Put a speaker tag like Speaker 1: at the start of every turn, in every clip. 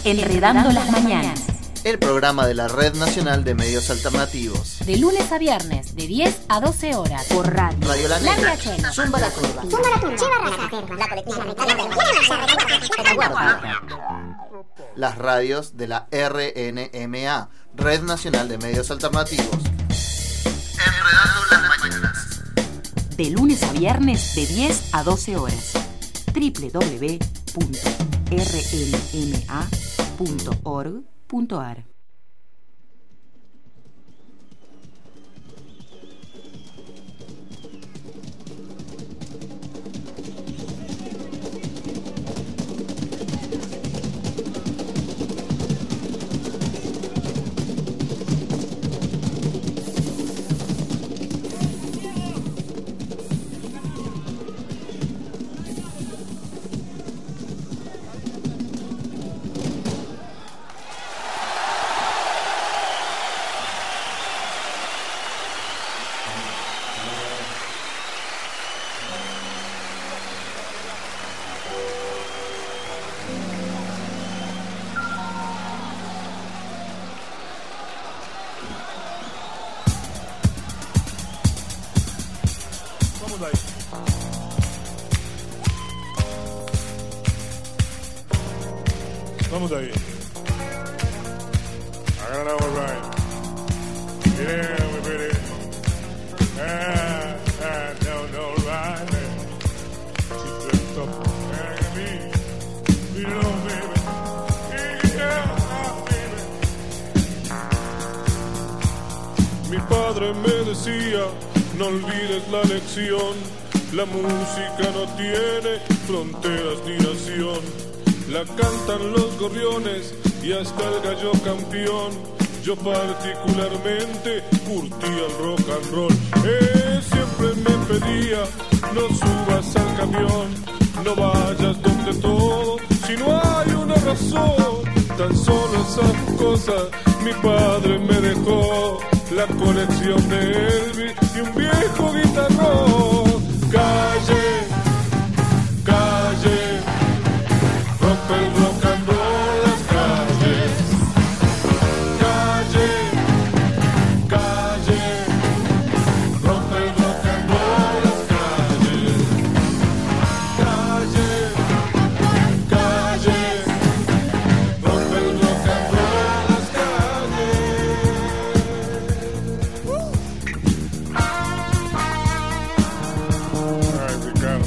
Speaker 1: Enredando las Mañanas.
Speaker 2: El programa de la Red Nacional de Medios Alternativos.
Speaker 1: De lunes a viernes, de 10 a 12 horas. Por radio.
Speaker 2: Radio La Negra.
Speaker 1: Zumba la Curva.
Speaker 3: Zumba la Curva. La colectiva.
Speaker 2: Las radios de la RNMA, Red Nacional de Medios Alternativos. Enredando las Mañanas.
Speaker 1: De lunes a viernes, de 10 a 12 horas. www.rnma.org.ar.
Speaker 4: Vamos ahí. I got it all right. Yeah, we did it. No, right. She dressed up and me. You know, baby. Yeah, baby. Mi padre me decía, no olvides la lección. La música no tiene fronteras ni nación. La cantan los gorriones y hasta el gallo campeón. Yo particularmente curtía el rock and roll. Siempre me pedía, no subas al camión, no vayas donde todo, si no hay una razón. Tan solo esas cosas mi padre me dejó, la colección de Elvis y un viejo guitarrón. Calle, calle, rompe el rock and roll las calles. Calle, calle, rompe el rock and roll las calles. Calle, calle, rompe el rock and roll las calles. Ay, Ricardo.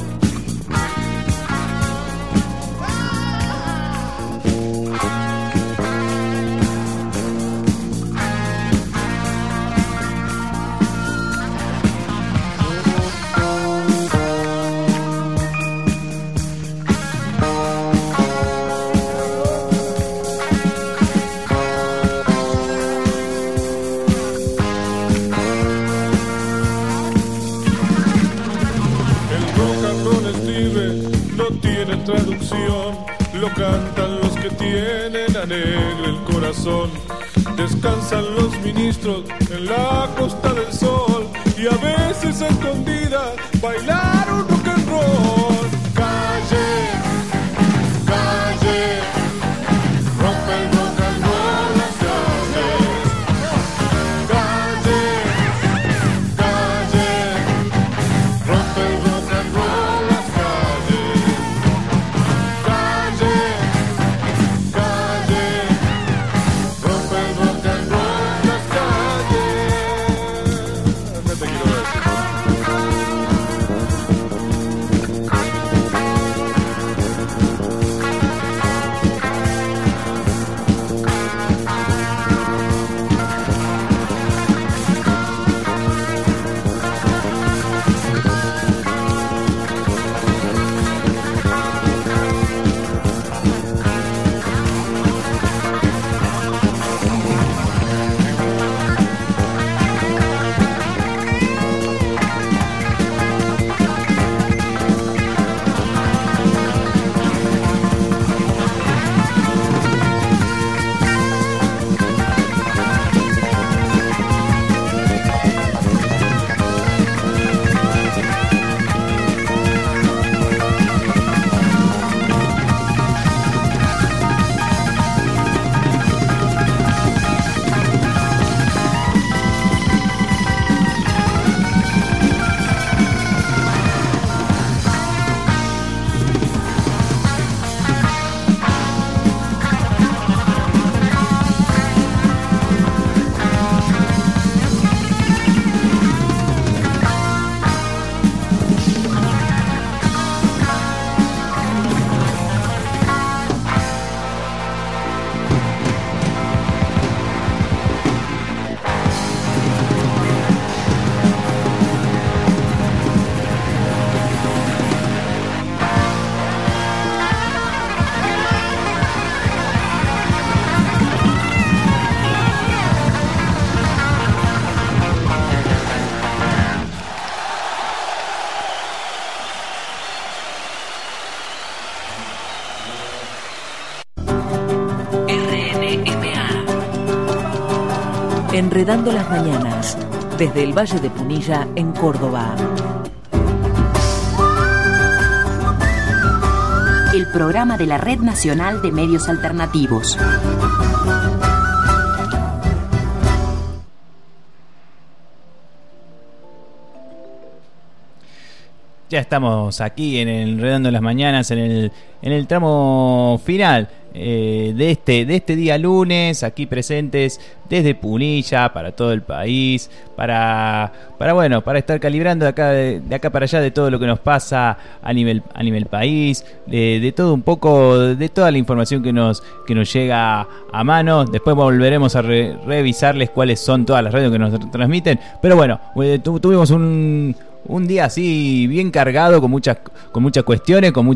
Speaker 4: Traducción, lo cantan los que tienen alegre el corazón. Descansan los ministros en la Costa del Sol y a veces a escondidas bailar un rock and roll. Calle, calle, rompe el rock and roll las calles. Calle, calle, rompe el rock and roll las calles.
Speaker 1: Enredando las mañanas, desde el Valle de Punilla, en Córdoba. El programa de la Red Nacional de Medios Alternativos.
Speaker 5: Ya estamos aquí en Enredando las Mañanas, en el tramo final de este día lunes, aquí presentes desde Punilla para todo el país, para estar calibrando de acá para allá de todo lo que nos pasa a nivel país, de todo un poco, de toda la información que nos llega a mano. Después volveremos a revisarles cuáles son todas las radios que nos transmiten, pero bueno, tuvimos un día así bien cargado, con muchas cuestiones, con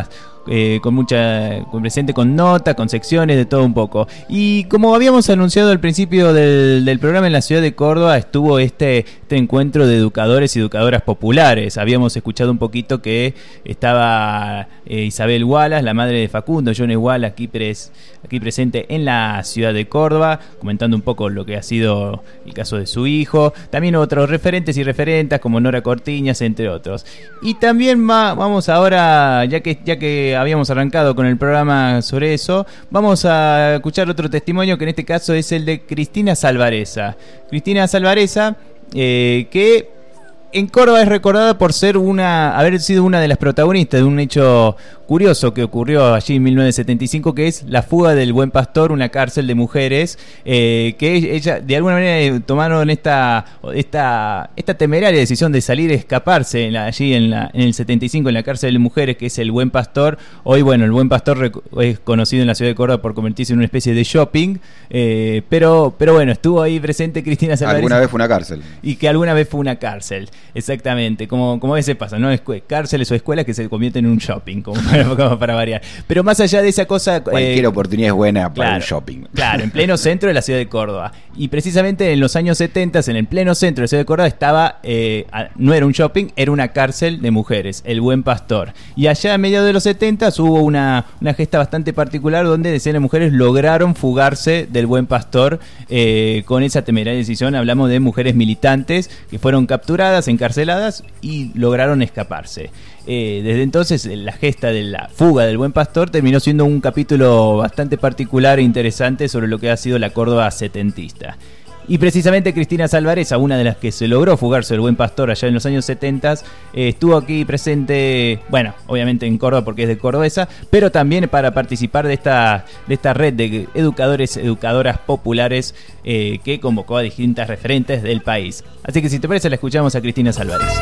Speaker 5: presente, con notas, con secciones, de todo un poco. Y como habíamos anunciado al principio del programa, en la ciudad de Córdoba estuvo este encuentro de educadores y educadoras populares. Habíamos escuchado un poquito que estaba Isabel Wallace, la madre de Facundo, Johnny Wallace, aquí presente en la ciudad de Córdoba, comentando un poco lo que ha sido el caso de su hijo. También otros referentes y referentas como Nora Cortiñas, entre otros. Y también vamos ahora, ya que habíamos arrancado con el programa sobre eso, vamos a escuchar otro testimonio, que en este caso es el de Cristina Salvareza. Cristina Salvareza, que en Córdoba es recordada por haber sido una de las protagonistas de un hecho curioso que ocurrió allí en 1975, que es la fuga del Buen Pastor, una cárcel de mujeres, que ella de alguna manera tomaron esta temeraria decisión de salir a escaparse allí en el 75 en la cárcel de mujeres, que es el Buen Pastor. Hoy, bueno, el Buen Pastor es conocido en la ciudad de Córdoba por convertirse en una especie de shopping, pero bueno, estuvo ahí presente Cristina Salvareza.
Speaker 6: Alguna vez fue una cárcel.
Speaker 5: Y que alguna vez fue una cárcel, exactamente, como a veces pasa, ¿no? Cárceles o escuelas que se convierten en un shopping, como para variar. Pero más allá de esa cosa,
Speaker 6: cualquier oportunidad es buena para un shopping.
Speaker 5: Claro, en pleno centro de la ciudad de Córdoba. Y precisamente en los años 70, en el pleno centro de la ciudad de Córdoba, estaba, no era un shopping, era una cárcel de mujeres, el Buen Pastor. Y allá a mediados de los 70 hubo una gesta bastante particular, donde decenas de mujeres lograron fugarse del Buen Pastor con esa temeraria decisión. Hablamos de mujeres militantes que fueron capturadas, encarceladas y lograron escaparse. Desde entonces, la gesta de la fuga del Buen Pastor terminó siendo un capítulo bastante particular e interesante sobre lo que ha sido la Córdoba setentista. Y precisamente Cristina Salvareza, una de las que se logró fugarse del Buen Pastor allá en los años 70, estuvo aquí presente, bueno, obviamente en Córdoba porque es de cordobesa, pero también para participar de esta red de educadoras populares que convocó a distintas referentes del país. Así que si te parece, la escuchamos a Cristina Salvareza.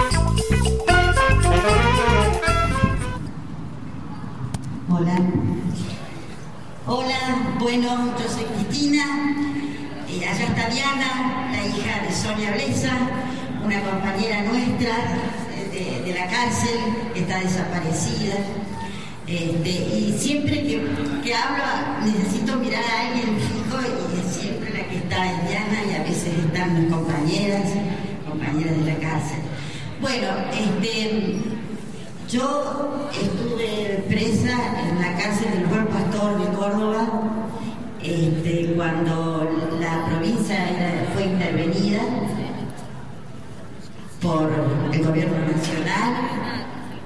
Speaker 7: Hola, bueno, yo soy Cristina, allá está Diana, la hija de Sonia Blesa, una compañera nuestra de la cárcel que está desaparecida. Y siempre que hablo necesito mirar a alguien fijo, y es siempre la que está en Diana, y a veces están mis compañeras de la cárcel. Bueno, yo estuve presa en la cárcel del Buen Pastor de Córdoba cuando la provincia fue intervenida por el gobierno nacional,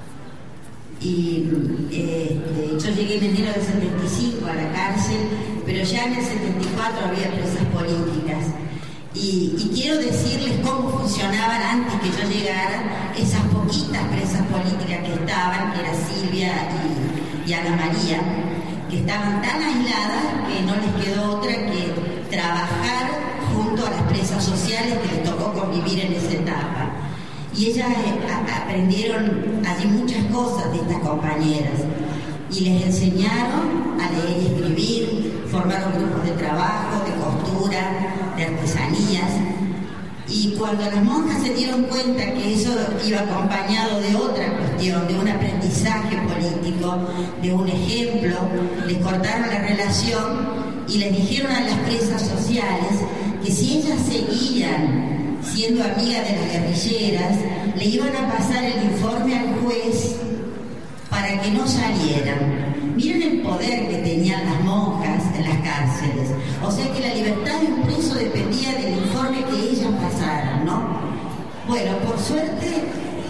Speaker 7: y yo llegué en enero del 75 a la cárcel, pero ya en el 74 había presas políticas. Y quiero decirles cómo funcionaban antes que yo llegara esas poquitas presas políticas que estaban, que era Silvia y Ana María, que estaban tan aisladas que no les quedó otra que trabajar junto a las presas sociales que les tocó convivir en esa etapa. Y ellas aprendieron allí muchas cosas de estas compañeras, y les enseñaron a leer y escribir, formaron grupos de trabajo, de costura, de artesanías. Y cuando las monjas se dieron cuenta que eso iba acompañado de otra cuestión, de un aprendizaje político, de un ejemplo, les cortaron la relación y les dijeron a las presas sociales que si ellas seguían siendo amigas de las guerrilleras, le iban a pasar el informe al juez para que no salieran. miren el poder que tenían las monjas en las cárceles. O sea que la libertad de un preso dependía del informe que ellas pasaran, ¿no? Bueno, por suerte,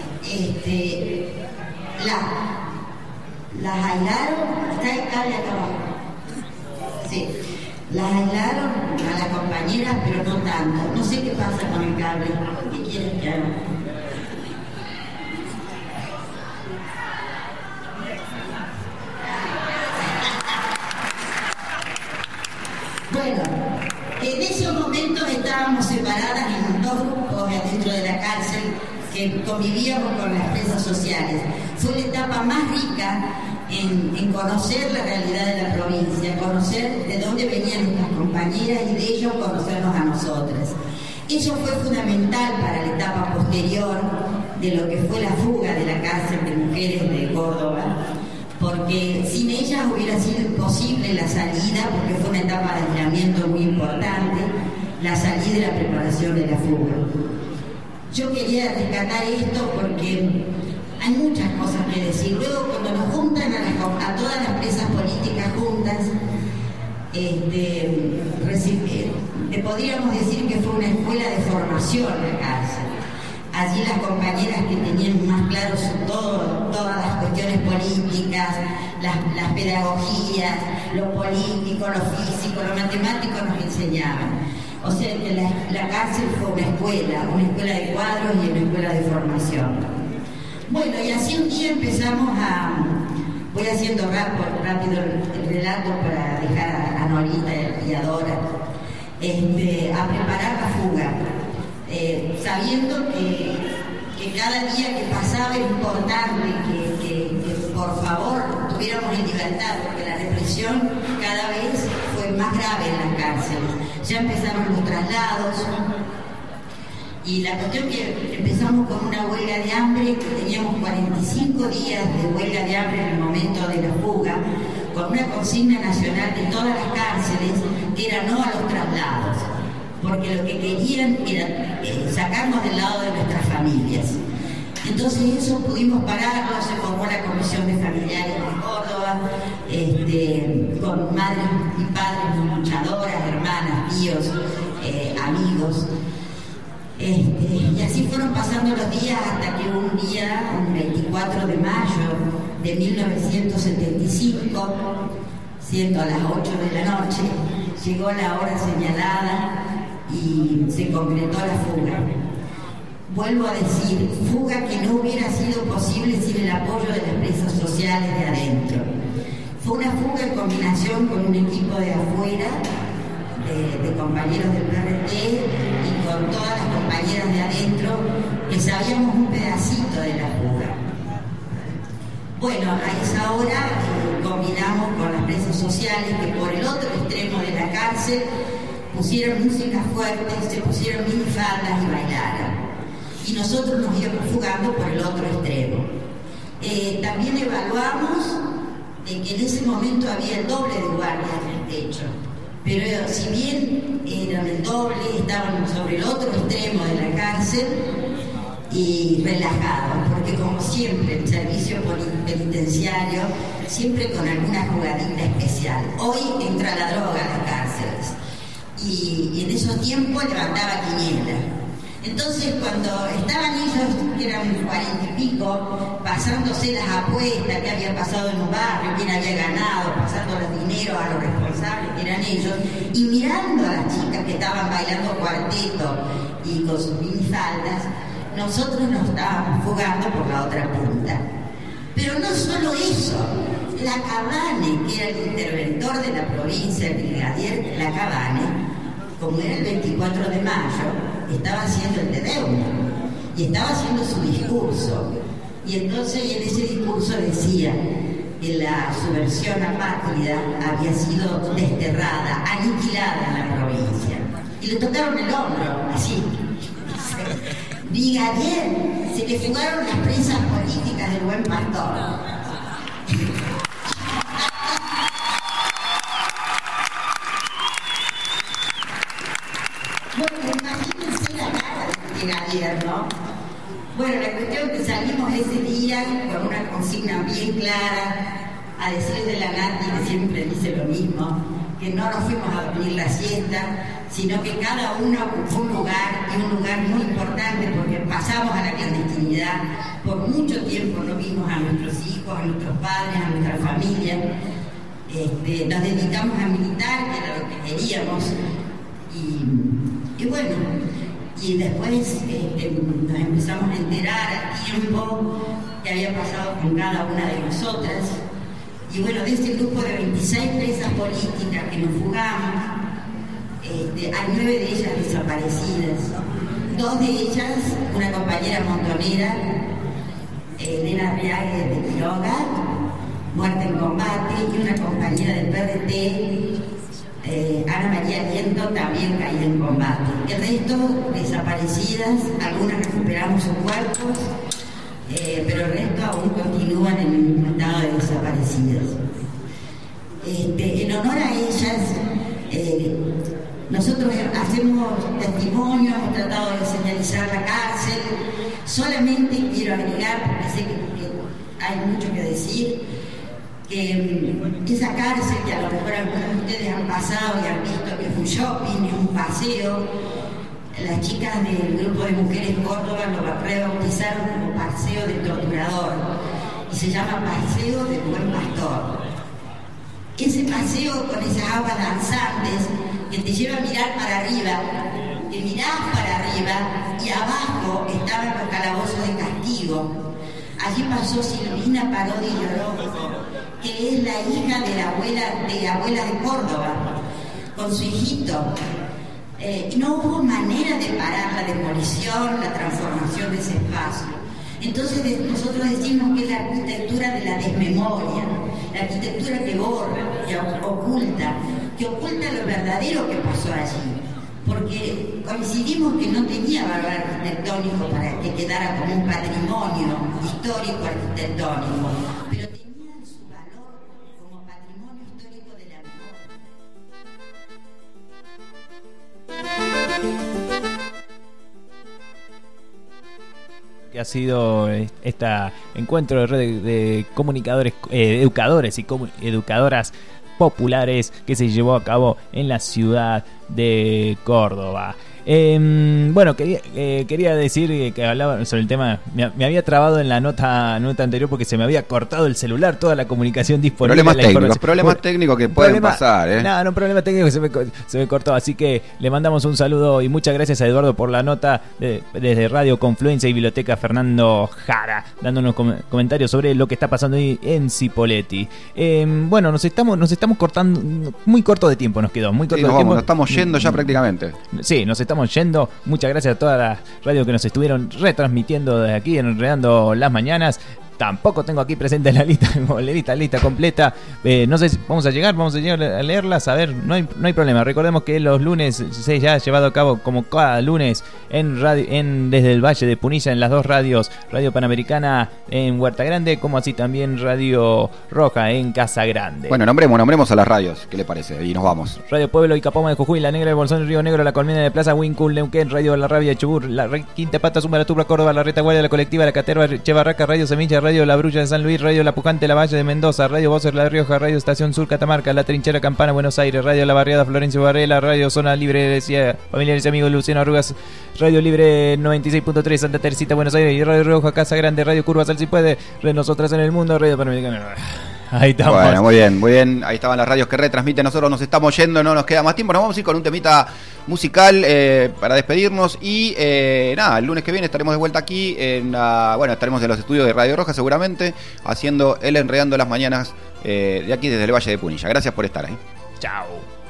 Speaker 7: las aislaron, está el cable acá abajo. Sí, las aislaron a las compañeras, pero no tanto. No sé qué pasa con el cable. ¿Qué quieren que haga? Bueno, en esos momentos estábamos separadas en dos grupos dentro de la cárcel que convivíamos con las presas sociales. Fue la etapa más rica en conocer la realidad de la provincia, conocer de dónde venían nuestras compañeras y de ellos conocernos a nosotras. Eso fue fundamental para la etapa posterior de lo que fue la fuga de la cárcel de mujeres de Córdoba, porque sin ellas hubiera sido imposible la salida, porque fue una etapa de aislamiento muy importante, la salida y la preparación de la fuga. Yo quería rescatar esto porque hay muchas cosas que decir. Luego, cuando nos juntan a todas las presas políticas juntas, podríamos decir que fue una escuela de formación la cárcel. Allí las compañeras que tenían más claro todas las cuestiones políticas, las pedagogías, lo político, lo físico, lo matemático nos enseñaban. O sea que la cárcel fue una escuela de cuadros y una escuela de formación. Bueno, y así un día empezamos voy haciendo rápido el relato para dejar a Norita y a Dora, a preparar la fuga, sabiendo que cada día que pasaba era importante que por favor tuviéramos en libertad, porque la represión cada vez fue más grave en las cárceles. Ya empezaron los traslados y la cuestión que empezamos con una huelga de hambre, que teníamos 45 días de huelga de hambre en el momento de la fuga, con una consigna nacional de todas las cárceles que era no a los traslados, porque lo que querían era sacarnos del lado de nuestras familias. Entonces eso pudimos pararlo, se formó la Comisión de Familiares de Córdoba, con madres y padres luchadoras, hermanas, tíos, amigos. Y así fueron pasando los días hasta que un día, un 24 de mayo de 1975, siendo a las 8 de la noche, llegó la hora señalada y se concretó la fuga. Vuelvo a decir, fuga que no hubiera sido posible sin el apoyo de las presas sociales de adentro. Fue una fuga en combinación con un equipo de afuera, de compañeros del PRT y con todas las compañeras de adentro que sabíamos un pedacito de la fuga. Bueno, a esa hora combinamos con las presas sociales que por el otro extremo de la cárcel pusieron música fuerte, se pusieron minifaldas y bailaron. Y nosotros nos íbamos fugando por el otro extremo. También evaluamos que en ese momento había el doble de guardias en el techo, pero si bien eran el doble, estaban sobre el otro extremo de la cárcel y relajados, porque como siempre el servicio penitenciario, siempre con alguna jugadita especial. Hoy entra la droga a las cárceles y en esos tiempos levantaba quiniela. Entonces, cuando estaban ellos, que eran 40 y pico, pasándose las apuestas, que había pasado en un barrio, quién había ganado, pasando los dineros a los responsables, que eran ellos, y mirando a las chicas que estaban bailando cuarteto y con sus minifaldas, nosotros nos estábamos fugando por la otra punta. Pero no solo eso, Lacabane, que era el interventor de la provincia, el brigadier Lacabane, como era el 24 de mayo, estaba haciendo el Te Deum y estaba haciendo su discurso. Y entonces en ese discurso decía que la subversión apátrida había sido desterrada, aniquilada en la provincia. Y le tocaron el hombro, así. Brigadier, se le fugaron las presas políticas del Buen Pastor. ¿No? Bueno, la cuestión es que salimos ese día con una consigna bien clara a decir de la Nati, que siempre dice lo mismo, que no nos fuimos a dormir la siesta, sino que cada uno ocupó un lugar, y un lugar muy importante, porque pasamos a la clandestinidad, por mucho tiempo no vimos a nuestros hijos, a nuestros padres, a nuestra familia. Nos dedicamos a militar, que era lo que queríamos, y bueno, y después nos empezamos a enterar a tiempo que había pasado con cada una de nosotras. Y bueno, de ese grupo de 26 presas políticas que nos fugamos, hay 9 de ellas desaparecidas. 2 de ellas, una compañera montonera, Elena Arriague de Quiroga, muerta en combate, y una compañera del PRT, Ana María Viento, también caída en combate. El resto desaparecidas, algunas recuperamos sus cuerpos, pero el resto aún continúan en el mismo estado de desaparecidas. En honor a ellas, nosotros hacemos testimonio, hemos tratado de señalizar la cárcel. Solamente quiero agregar, porque sé que hay mucho que decir, que esa cárcel, que a lo mejor algunos de ustedes han pasado y han visto que es un shopping, es un paseo, las chicas del grupo de Mujeres Córdoba lo rebautizaron como Paseo del Torturador, y se llama Paseo del Buen Pastor. Ese paseo con esas aguas danzantes que te lleva a mirar para arriba, que mirás para arriba y abajo estaban los calabozos de castigo. Allí pasó Silvina Parodi Orozco, que es la hija de la abuela de Córdoba, con su hijito. No hubo manera de parar la demolición, la transformación de ese espacio. Entonces nosotros decimos que es la arquitectura de la desmemoria, la arquitectura que borra, que oculta lo verdadero que pasó allí. Porque coincidimos que no tenía valor arquitectónico para que quedara como un patrimonio histórico arquitectónico, pero tenía su valor como patrimonio histórico de la memoria.
Speaker 5: Que ha sido este encuentro de red de comunicadores, educadores y educadoras populares que se llevó a cabo en la ciudad de Córdoba. Bueno, quería decir que hablaba sobre el tema. Me había trabado en la nota anterior porque se me había cortado el celular, toda la comunicación disponible.
Speaker 6: Problemas técnicos que pueden pasar,
Speaker 5: No, un problema técnico que se me cortó. Así que le mandamos un saludo y muchas gracias a Eduardo por la nota desde Radio Confluencia y Biblioteca Fernando Jara, dándonos comentarios sobre lo que está pasando ahí en Cipolletti. Bueno, nos estamos cortando, muy corto de tiempo nos quedó, muy corto de tiempo.
Speaker 6: Nos estamos yendo ya prácticamente.
Speaker 5: Sí, nos estamos yendo. Muchas gracias a todas las radios que nos estuvieron retransmitiendo desde aquí, Enredando las Mañanas. Tampoco tengo aquí presente la lista completa. No sé si vamos a llegar a leerlas. A ver, no hay problema. Recordemos que los lunes se ya ha llevado a cabo, como cada lunes, desde el Valle de Punilla, en las 2 radios, Radio Panamericana en Huerta Grande, como así también Radio Roja en Casa Grande.
Speaker 6: Bueno, nombremos a las radios. ¿Qué le parece? Y nos vamos.
Speaker 5: Radio Pueblo y Capoma de Jujuy, La Negra de Bolsón, Río Negro, La Colmena de Plaza, Huincul, Neuquén, Radio La Rabia de Chubut, La Quinta Pata, Zumba, La Tubra, Córdoba, La Retaguardia, La Colectiva, La Caterva, Chebarraca, Radio Semilla, Radio La Brulla de San Luis, Radio La Pujante, La Valle de Mendoza, Radio Voces La Rioja, Radio Estación Sur Catamarca, La Trinchera Campana, Buenos Aires, Radio La Barriada, Florencio Varela, Radio Zona Libre, Familiares y Amigos, Luciano Arrugas, Radio Libre 96.3, Santa Teresita, Buenos Aires, y Radio Rioja, Casa Grande, Radio Curva, Sal si puede, Nosotras en el Mundo, Radio Panamericana. Ahí estamos.
Speaker 6: Bueno, muy bien. Ahí estaban las radios que retransmiten. Nosotros nos estamos yendo, no nos queda más tiempo. Nos vamos a ir con un temita musical para despedirnos. Y el lunes que viene estaremos de vuelta aquí. Estaremos en los estudios de Radio Roja seguramente, haciendo el Enredando las Mañanas de aquí desde el Valle de Punilla. Gracias por estar ahí.
Speaker 5: Chao.